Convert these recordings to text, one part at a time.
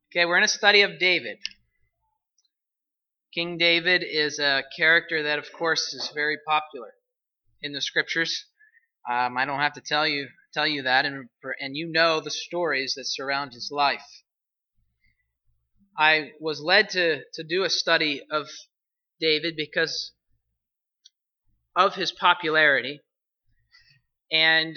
Okay, we're in a study of David. King David is a character that, of course, is very popular in the scriptures. I don't have to tell you that, and you know the stories that surround his life. I was led to do a study of David because of his popularity and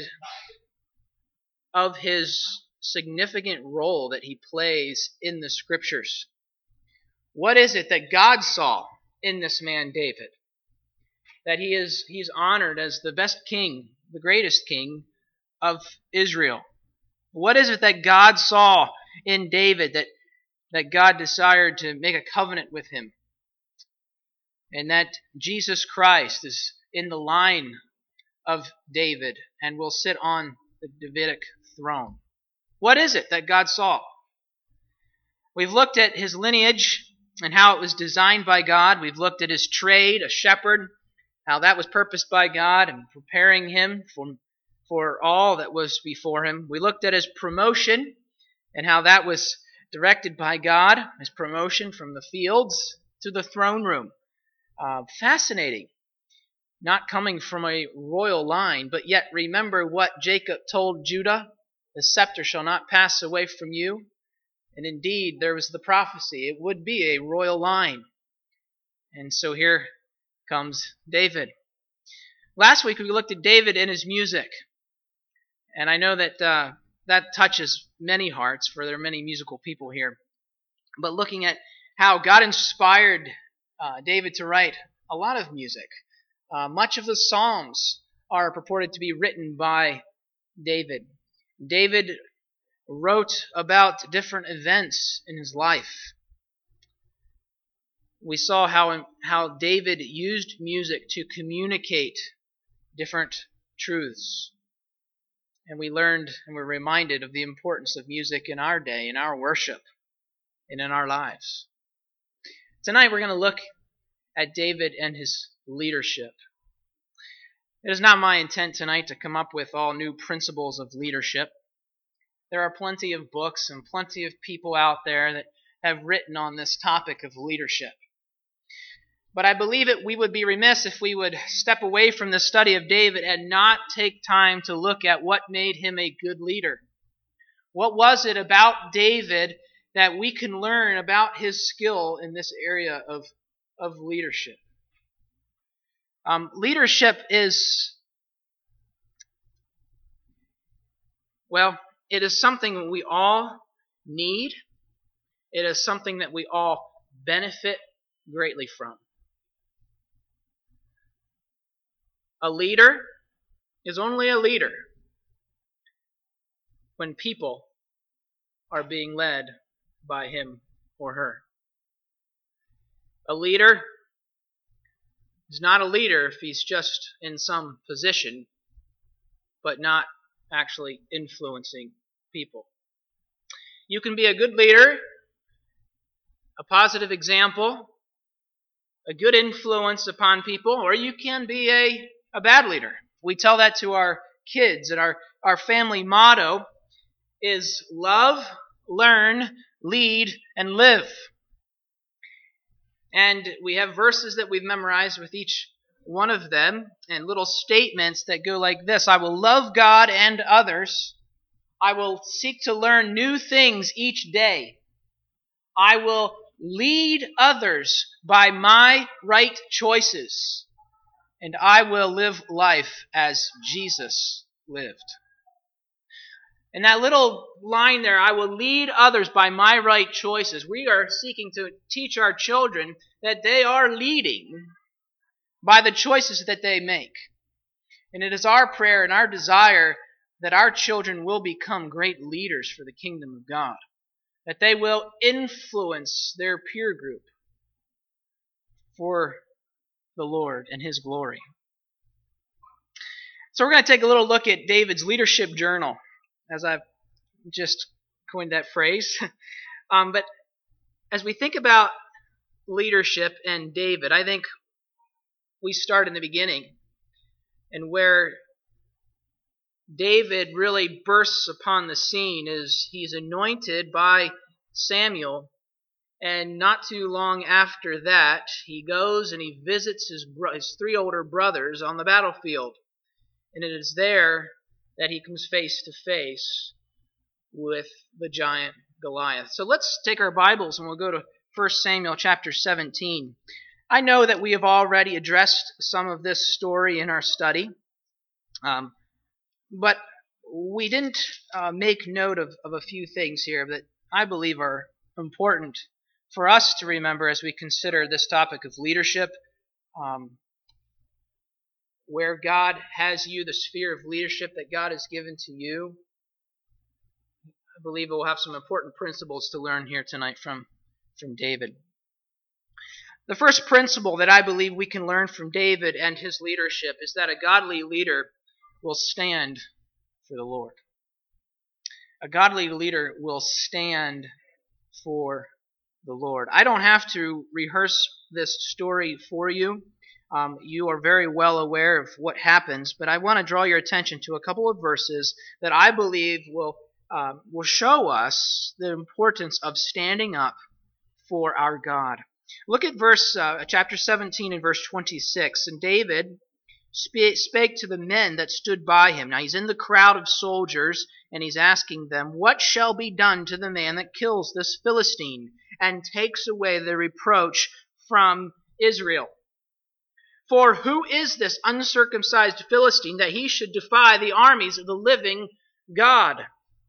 of his significant role that he plays in the scriptures. What is it that God saw in this man David? That he's honored as the best king, the greatest king of Israel. What is it that God saw in David that God desired to make a covenant with him? And that Jesus Christ is in the line of David and will sit on the Davidic throne. What is it that God saw? We've looked at his lineage and how it was designed by God. We've looked at his trade, a shepherd, how that was purposed by God and preparing him for all that was before him. We looked at his promotion and how that was directed by God, his promotion from the fields to the throne room. Fascinating. Not coming from a royal line, but yet remember what Jacob told Judah, the scepter shall not pass away from you. And indeed, there was the prophecy. It would be a royal line. And so here comes David. Last week we looked at David and his music. And I know that that touches many hearts, for there are many musical people here. But looking at how God inspired David to write a lot of music. Much of the Psalms are purported to be written by David. David wrote about different events in his life. We saw how David used music to communicate different truths. And we learned and were reminded of the importance of music in our day, in our worship, and in our lives. Tonight we're going to look at David and his leadership. It is not my intent tonight to come up with all new principles of leadership. There are plenty of books and plenty of people out there that have written on this topic of leadership. But I believe we would be remiss if we would step away from the study of David and not take time to look at what made him a good leader. What was it about David that we can learn about his skill in this area of leadership? Leadership is, it is something we all need. It is something that we all benefit greatly from. A leader is only a leader when people are being led by him or her. A leader is not a leader if he's just in some position, but not actually influencing people. You can be a good leader, a positive example, a good influence upon people, or you can be a bad leader. We tell that to our kids, and our family motto is love, learn, lead, and live. And we have verses that we've memorized with each one of them, and little statements that go like this: I will love God and others. I will seek to learn new things each day. I will lead others by my right choices. And I will live life as Jesus lived. And that little line there, I will lead others by my right choices. We are seeking to teach our children that they are leading by the choices that they make. And it is our prayer and our desire that our children will become great leaders for the kingdom of God. That they will influence their peer group for the Lord and His glory. So we're going to take a little look at David's leadership journal, as I've just coined that phrase. But as we think about leadership and David, I think we start in the beginning, and where David really bursts upon the scene is he's anointed by Samuel. And not too long after that, he goes and he visits his 3 older brothers on the battlefield. And it is there that he comes face to face with the giant Goliath. So let's take our Bibles and we'll go to 1 Samuel chapter 17. I know that we have already addressed some of this story in our study, but we didn't make note of a few things here that I believe are important for us to remember as we consider this topic of leadership, where God has you, the sphere of leadership that God has given to you. I believe we'll have some important principles to learn here tonight from David. The first principle that I believe we can learn from David and his leadership is that a godly leader will stand for the Lord. A godly leader will stand for the Lord. I don't have to rehearse this story for you. You are very well aware of what happens, but I want to draw your attention to a couple of verses that I believe will show us the importance of standing up for our God. Look at chapter 17 and verse 26. And David spake to the men that stood by him. Now he's in the crowd of soldiers, and he's asking them, what shall be done to the man that kills this Philistine and takes away the reproach from Israel? For who is this uncircumcised Philistine that he should defy the armies of the living God?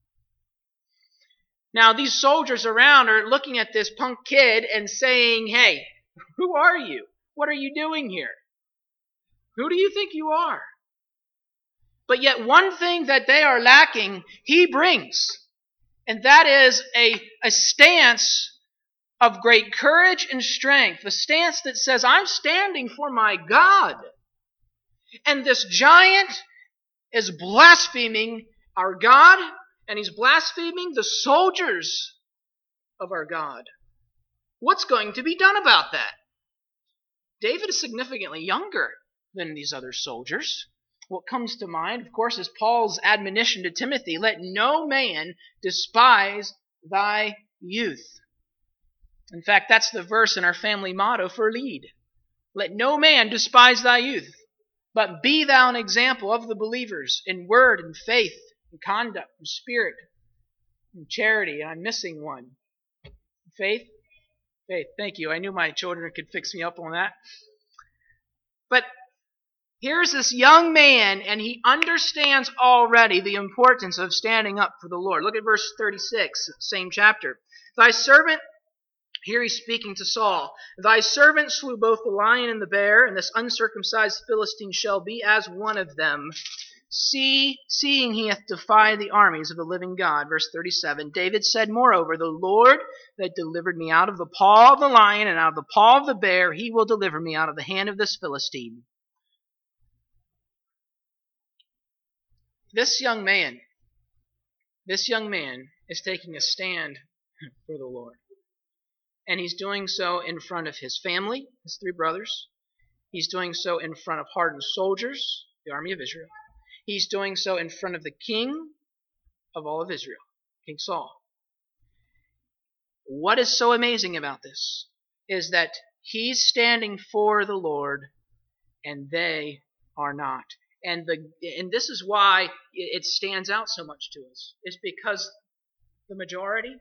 Now these soldiers around are looking at this punk kid and saying, hey, who are you? What are you doing here? Who do you think you are? But yet one thing that they are lacking, he brings. And that is a stance of great courage and strength. A stance that says, I'm standing for my God. And this giant is blaspheming our God, and he's blaspheming the soldiers of our God. What's going to be done about that? David is significantly younger than these other soldiers. What comes to mind, of course, is Paul's admonition to Timothy, let no man despise thy youth. In fact, that's the verse in our family motto for Lead. Let no man despise thy youth, but be thou an example of the believers in word and faith and conduct and spirit and charity. And I'm missing one. Faith? Faith. Thank you. I knew my children could fix me up on that. But here's this young man, and he understands already the importance of standing up for the Lord. Look at verse 36, same chapter. Thy servant, here he's speaking to Saul, thy servant slew both the lion and the bear, and this uncircumcised Philistine shall be as one of them. Seeing he hath defied the armies of the living God. Verse 37, David said, moreover, the Lord that delivered me out of the paw of the lion and out of the paw of the bear, he will deliver me out of the hand of this Philistine. This young man is taking a stand for the Lord. And he's doing so in front of his family, his 3 brothers. He's doing so in front of hardened soldiers, the army of Israel. He's doing so in front of the king of all of Israel, King Saul. What is so amazing about this is that he's standing for the Lord and they are not. And this is why it stands out so much to us. It's because the majority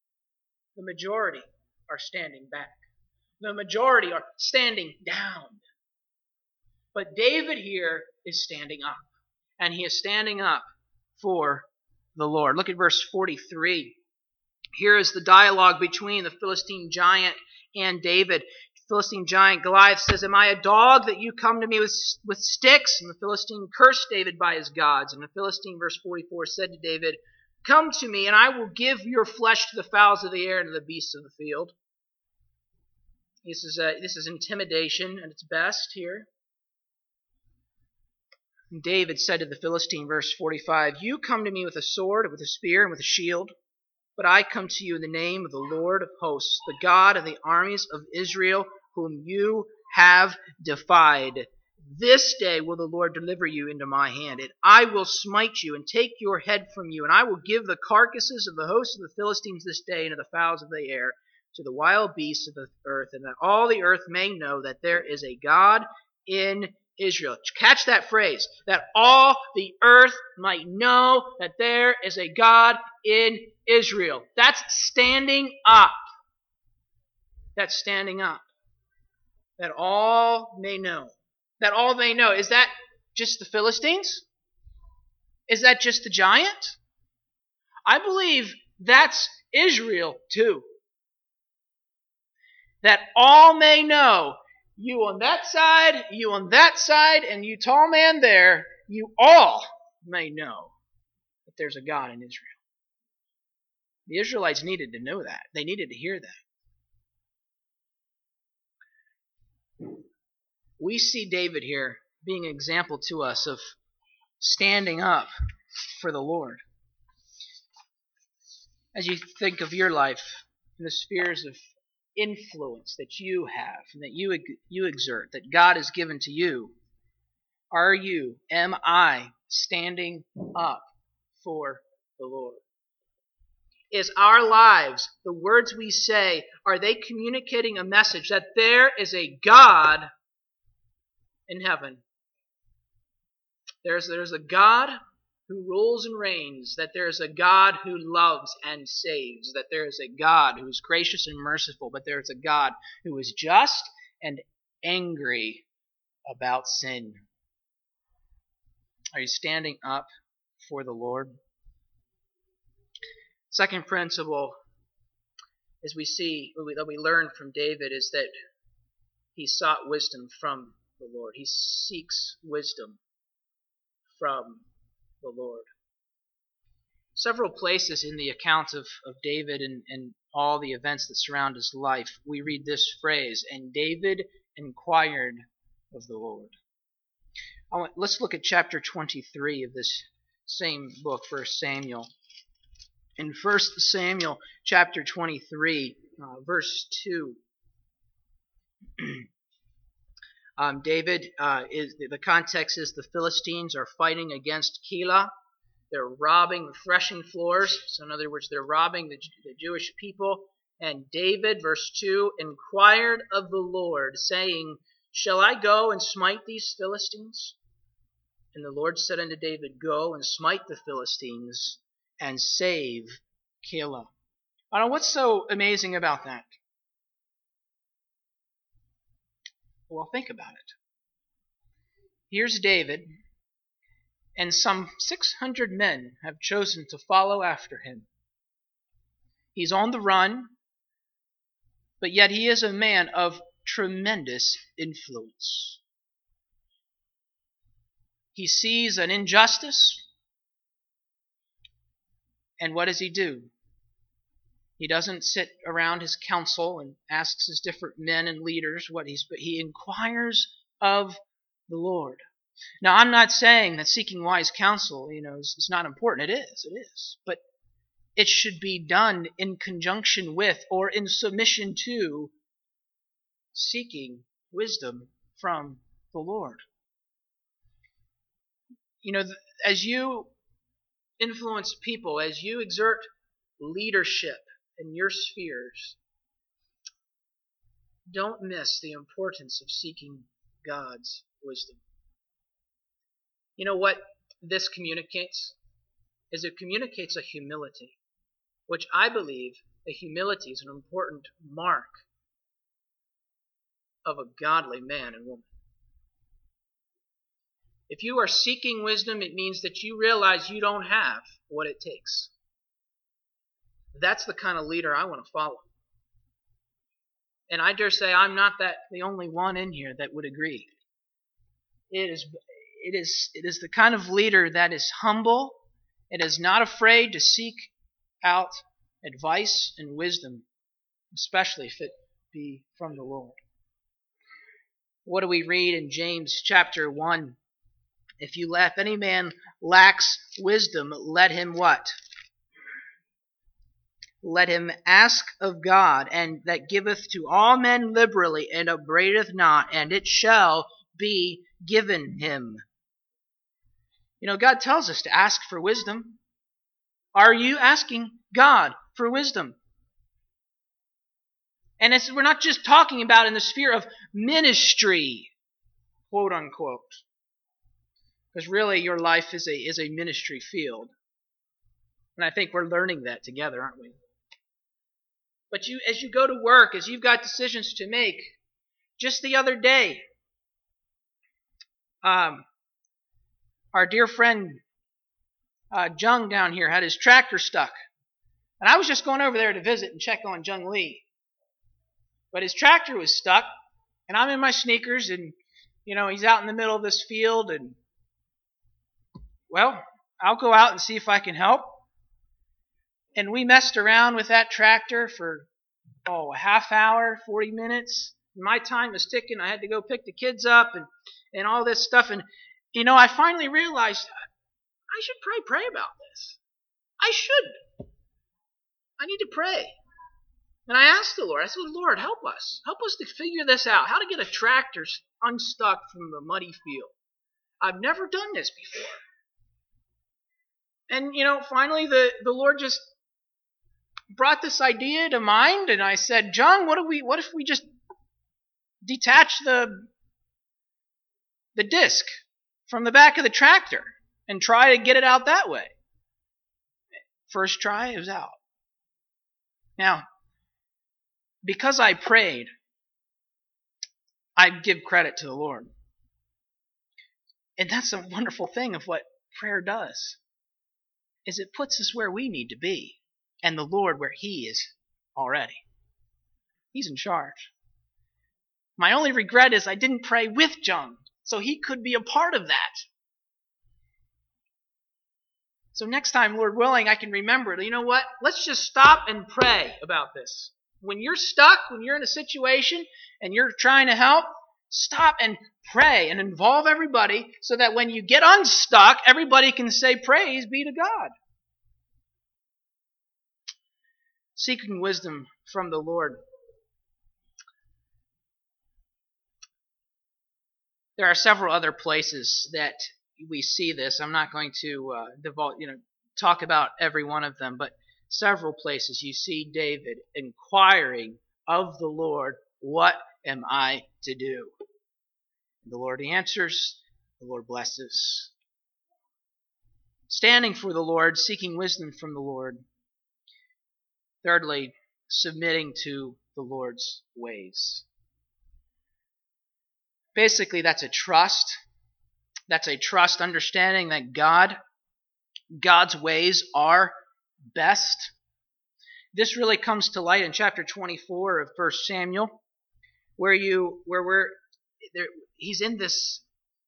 are standing back. The majority are standing down. But David here is standing up. And he is standing up for the Lord. Look at verse 43. Here is the dialogue between the Philistine giant and David. Philistine giant Goliath says, am I a dog that you come to me with sticks? And the Philistine cursed David by his gods. And the Philistine, verse 44, said to David, come to me, and I will give your flesh to the fowls of the air and to the beasts of the field. This is intimidation at its best here. And David said to the Philistine, verse 45, you come to me with a sword, with a spear, and with a shield, but I come to you in the name of the Lord of hosts, the God of the armies of Israel, whom you have defied. This day will the Lord deliver you into my hand, and I will smite you and take your head from you, and I will give the carcasses of the host of the Philistines this day into the fowls of the air, to the wild beasts of the earth, and that all the earth may know that there is a God in Israel. Catch that phrase, that all the earth might know that there is a God in Israel. That's standing up. That's standing up. That all may know. That all may know. Is that just the Philistines? Is that just the giant? I believe that's Israel too. That all may know. You on that side, you on that side, and you tall man there, you all may know that there's a God in Israel. The Israelites needed to know that. They needed to hear that. We see David here being an example to us of standing up for the Lord. As you think of your life in the spheres of influence that you have and that you exert, that God has given to you, am I standing up for the Lord? Is our lives, the words we say, are they communicating a message that there is a God in heaven? There's a God who rules and reigns, that there is a God who loves and saves, that there is a God who is gracious and merciful, but there is a God who is just and angry about sin. Are you standing up for the Lord? Second principle, as we see, that we learn from David, is that he sought wisdom from the Lord. He seeks wisdom from the Lord. Several places in the account of David and all the events that surround his life, we read this phrase, and David inquired of the Lord. Let's look at chapter 23 of this same book, 1 Samuel. In 1 Samuel chapter 23, verse 2, David, the context is the Philistines are fighting against Keilah. They're robbing the threshing floors. So in other words, they're robbing the Jewish people. And David, verse 2, inquired of the Lord, saying, Shall I go and smite these Philistines? And the Lord said unto David, Go and smite the Philistines and save Keilah. I don't know what's so amazing about that. Well, think about it. Here's David, and some 600 men have chosen to follow after him. He's on the run, but yet he is a man of tremendous influence. He sees an injustice, and what does he do? He doesn't sit around his council and asks his different men and leaders but he inquires of the Lord. Now, I'm not saying that seeking wise counsel, is not important. It is. But it should be done in conjunction with or in submission to seeking wisdom from the Lord. As you influence people, as you exert leadership in your spheres, don't miss the importance of seeking God's wisdom. You know what this communicates? It communicates a humility, which I believe a humility is an important mark of a godly man and woman. If you are seeking wisdom, it means that you realize you don't have what it takes. That's the kind of leader I want to follow. And I dare say I'm not the only one in here that would agree. It is the kind of leader that is humble. It is not afraid to seek out advice and wisdom, especially if it be from the Lord. What do we read in James chapter 1? If any man lacks wisdom, let him what? Let him ask of God, and that giveth to all men liberally, and upbraideth not, and it shall be given him. God tells us to ask for wisdom. Are you asking God for wisdom? And we're not just talking about in the sphere of ministry, quote unquote. Because really your life is a ministry field. And I think we're learning that together, aren't we? But as you go to work, as you've got decisions to make, just the other day, our dear friend Jung down here had his tractor stuck. And I was just going over there to visit and check on Jung Lee. But his tractor was stuck, and I'm in my sneakers, and, he's out in the middle of this field, and, well, I'll go out and see if I can help. And we messed around with that tractor for, a half hour, 40 minutes. My time was ticking. I had to go pick the kids up and all this stuff. And, I finally realized I should pray about this. I should. I need to pray. And I asked the Lord, I said, Lord, help us. Help us to figure this out. How to get a tractor unstuck from the muddy field. I've never done this before. And, finally the Lord just brought this idea to mind, and I said, John, what if we just detach the disc from the back of the tractor and try to get it out that way? First try, it was out. Now, because I prayed, I give credit to the Lord. And that's a wonderful thing of what prayer does, is it puts us where we need to be, and the Lord where He is already. He's in charge. My only regret is I didn't pray with Jung, so he could be a part of that. So next time, Lord willing, I can remember, you know what? Let's just stop and pray about this. When you're stuck, when you're in a situation and you're trying to help, stop and pray and involve everybody so that when you get unstuck, everybody can say, praise be to God. Seeking wisdom from the Lord. There are several other places that we see this. I'm not going to talk about every one of them, but several places you see David inquiring of the Lord, what am I to do? And the Lord answers, the Lord blesses. Standing for the Lord, seeking wisdom from the Lord. Thirdly, submitting to the Lord's ways. Basically, that's a trust. That's a trust, understanding that God's ways are best. This really comes to light in chapter 24 of 1 Samuel, where he's in this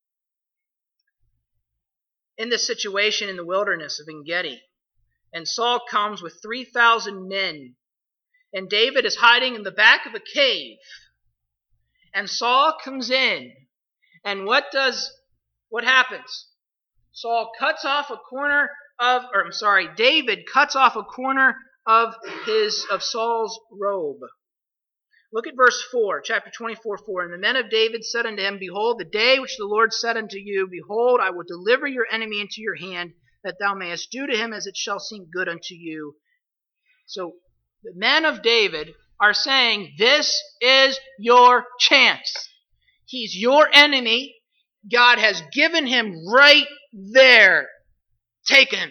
situation in the wilderness of En-Gedi, and Saul comes with 3,000 men, and David is hiding in the back of a cave, and Saul comes in, and what happens? David cuts off a corner of Saul's robe. Look at verse 4, chapter 24:4. And the men of David said unto him, Behold, the day which the Lord said unto you, Behold, I will deliver your enemy into your hand, that thou mayest do to him as it shall seem good unto you. So the men of David are saying, this is your chance. He's your enemy. God has given him right there. Take him.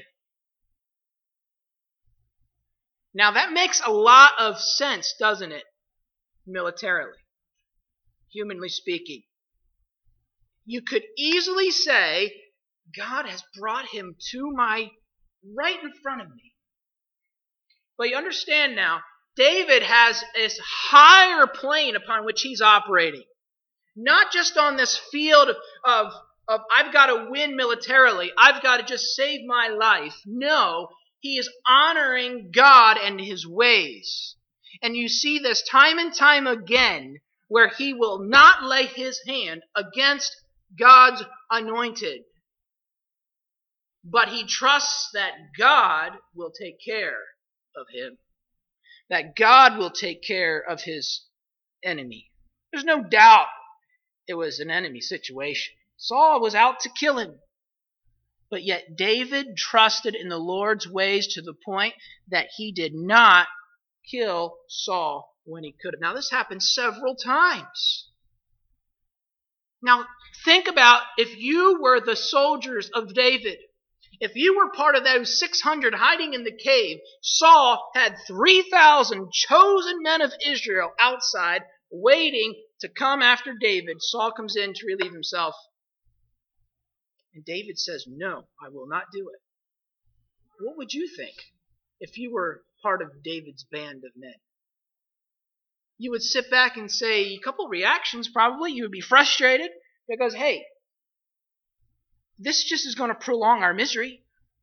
Now that makes a lot of sense, doesn't it? Militarily, humanly speaking. You could easily say, God has brought him to right in front of me. But you understand now, David has this higher plane upon which he's operating. Not just on this field of I've got to win militarily, I've got to just save my life. No, he is honoring God and his ways. And you see this time and time again, where he will not lay his hand against God's anointed. But he trusts that God will take care of him. That God will take care of his enemy. There's no doubt it was an enemy situation. Saul was out to kill him. But yet David trusted in the Lord's ways to the point that he did not kill Saul when he could have. Now, this happened several times. Now, think about if you were the soldiers of David. If you were part of those 600 hiding in the cave, Saul had 3,000 chosen men of Israel outside waiting to come after David. Saul comes in to relieve himself. And David says, "No, I will not do it." What would you think if you were part of David's band of men? You would sit back and say a couple reactions probably. You would be frustrated because, hey, this just is going to prolong our misery.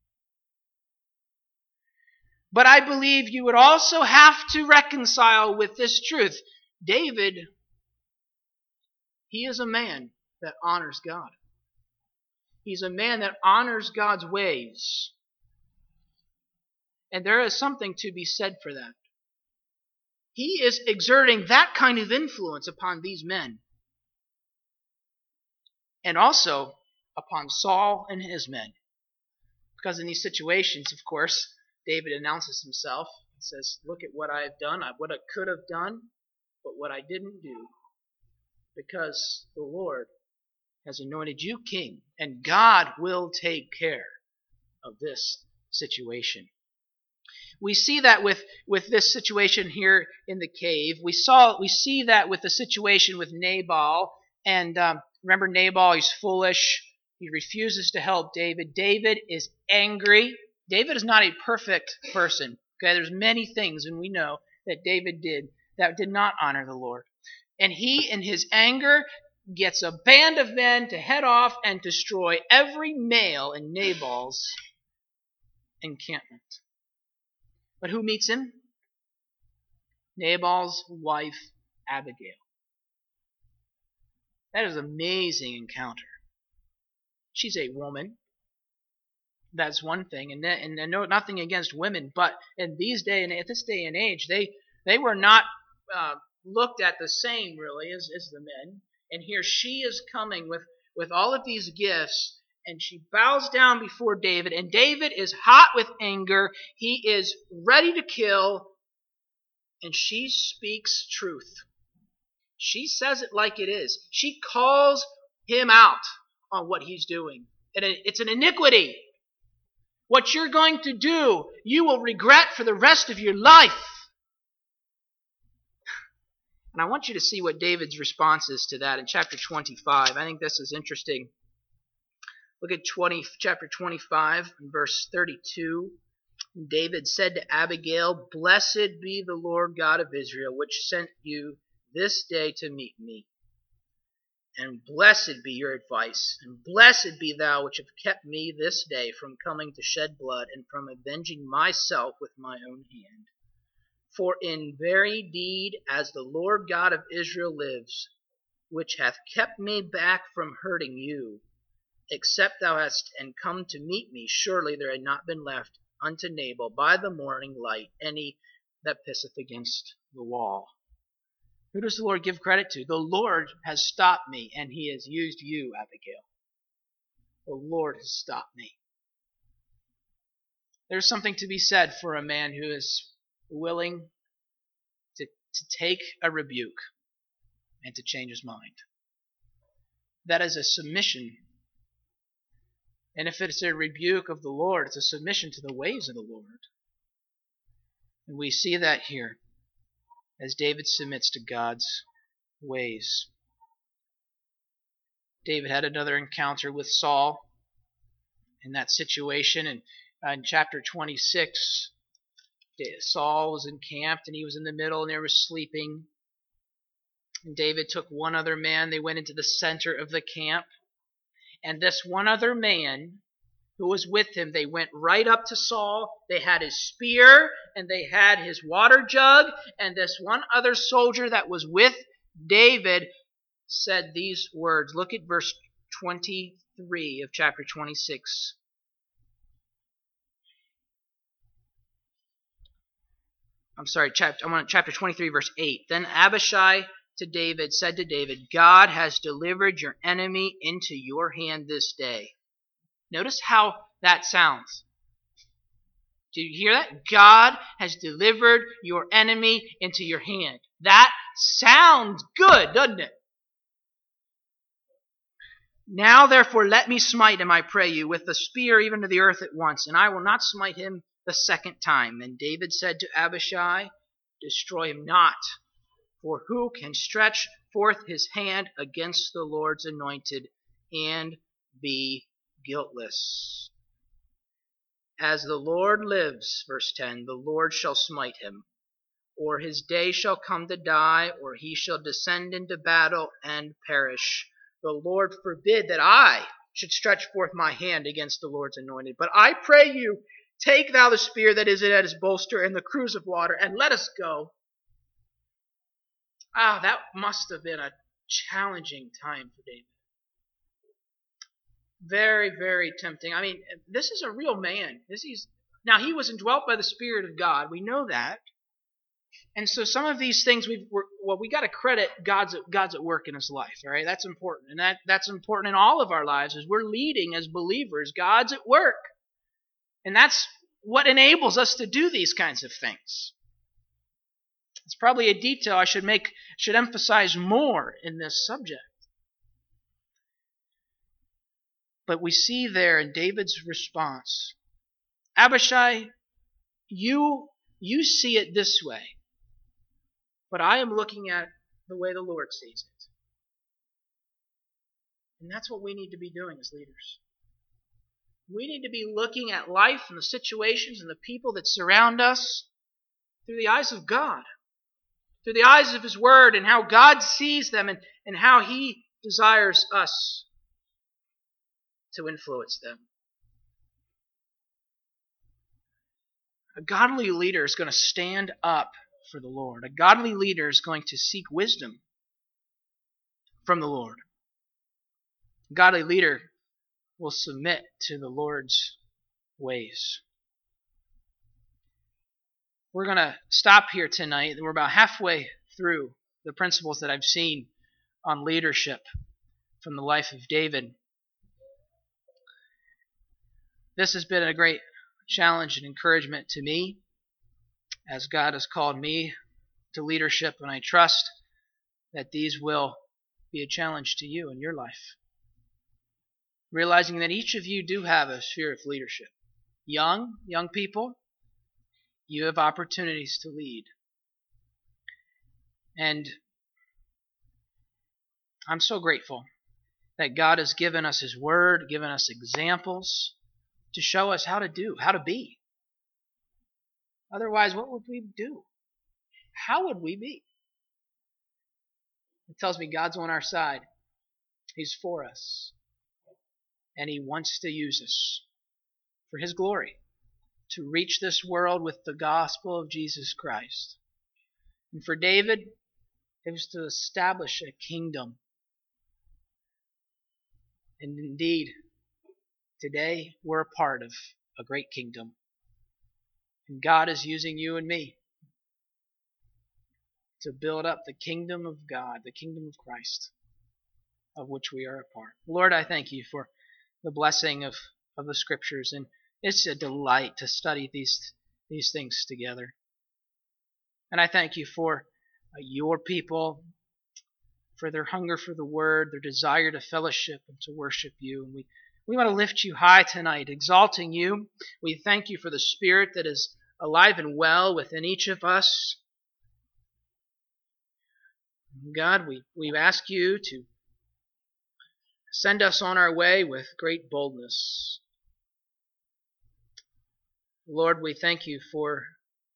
But I believe you would also have to reconcile with this truth. David, he is a man that honors God. He's a man that honors God's ways. And there is something to be said for that. He is exerting that kind of influence upon these men. And also upon Saul and his men. Because in these situations, of course, David announces himself and says, "Look at what I have done, what I could have done, but what I didn't do. Because the Lord has anointed you king, and God will take care of this situation." We see that with this situation here in the cave. We see that with the situation with Nabal. And remember Nabal, he's foolish. He refuses to help David. David is angry. David is not a perfect person. Okay, there's many things, and we know that David did that did not honor the Lord. And he, in his anger, gets a band of men to head off and destroy every male in Nabal's encampment. But who meets him? Nabal's wife, Abigail. That is an amazing encounter. She's a woman. That's one thing. And no, nothing against women, but in this day and age, they were not looked at the same, really, as the men. And here she is coming with all of these gifts, and she bows down before David, and David is hot with anger. He is ready to kill, and she speaks truth. She says it like it is. She calls him out on what he's doing. And it's an iniquity. What you're going to do, you will regret for the rest of your life. And I want you to see what David's response is to that in chapter 25. I think this is interesting. Look at chapter 25, verse 32. David said to Abigail, "Blessed be the Lord God of Israel, which sent you this day to meet me. And blessed be your advice, and blessed be thou which have kept me this day from coming to shed blood, and from avenging myself with my own hand. For in very deed, as the Lord God of Israel lives, which hath kept me back from hurting you, except thou hadst and come to meet me, surely there had not been left unto Nabal by the morning light any that pisseth against the wall." Who does the Lord give credit to? The Lord has stopped me, and he has used you, Abigail. The Lord has stopped me. There's something to be said for a man who is willing to take a rebuke and to change his mind. That is a submission. And if it's a rebuke of the Lord, it's a submission to the ways of the Lord. And we see that here as David submits to God's ways. David had another encounter with Saul in that situation. And in chapter 26, Saul was encamped and he was in the middle and they were sleeping. And David took one other man. They went into the center of the camp. And this one other man who was with him, they went right up to Saul. They had his spear and they had his water jug. And this one other soldier that was with David said these words. Look at verse 23 of chapter 26. I'm on chapter 23, verse 8. Then Abishai to David, said to David, God has delivered your enemy into your hand this day. Notice how that sounds. Do you hear that? God has delivered your enemy into your hand. That sounds good, doesn't it? Now, therefore, let me smite him, I pray you, with the spear even to the earth at once, and I will not smite him the second time. And David said to Abishai, destroy him not, for who can stretch forth his hand against the Lord's anointed and be guiltless? As the Lord lives, verse 10, the Lord shall smite him, or his day shall come to die, or he shall descend into battle and perish. The Lord forbid that I should stretch forth my hand against the Lord's anointed. But I pray you, take thou the spear that is at his bolster and the cruse of water, and let us go. That must have been a challenging time for David. Very, very tempting. I mean, this is a real man. Now, he was indwelt by the Spirit of God. We know that. And so some of these things we got to credit God's at work in his life. All right, that's important, and that's important in all of our lives as we're leading as believers. God's at work, and that's what enables us to do these kinds of things. It's probably a detail I should emphasize more in this subject. But we see there in David's response, Abishai, you see it this way, but I am looking at the way the Lord sees it. And that's what we need to be doing as leaders. We need to be looking at life and the situations and the people that surround us through the eyes of God, through the eyes of His Word, and how God sees them and how He desires us to influence them. A godly leader is going to stand up for the Lord. A godly leader is going to seek wisdom from the Lord. A godly leader will submit to the Lord's ways. We're going to stop here tonight. We're about halfway through the principles that I've seen on leadership from the life of David. This has been a great challenge and encouragement to me as God has called me to leadership, and I trust that these will be a challenge to you in your life. Realizing that each of you do have a sphere of leadership. Young people, you have opportunities to lead. And I'm so grateful that God has given us His Word, given us examples to show us how to be. Otherwise, what would we do? How would we be? It tells me God's on our side. He's for us. And He wants to use us for His glory to reach this world with the gospel of Jesus Christ. And for David, it was to establish a kingdom. And indeed, today we're a part of a great kingdom. And God is using you and me to build up the kingdom of God, the kingdom of Christ, of which we are a part. Lord, I thank you for the blessing of the Scriptures, and it's a delight to study these things together. And I thank you for your people, for their hunger for the Word, their desire to fellowship and to worship you. And we want to lift you high tonight, exalting you. We thank you for the Spirit that is alive and well within each of us. God, we ask you to send us on our way with great boldness. Lord, we thank you for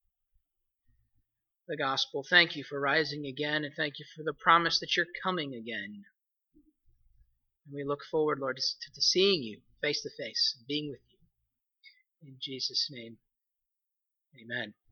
the gospel. Thank you for rising again, and thank you for the promise that you're coming again. And we look forward, Lord, to seeing you face to face and being with you. In Jesus' name, amen.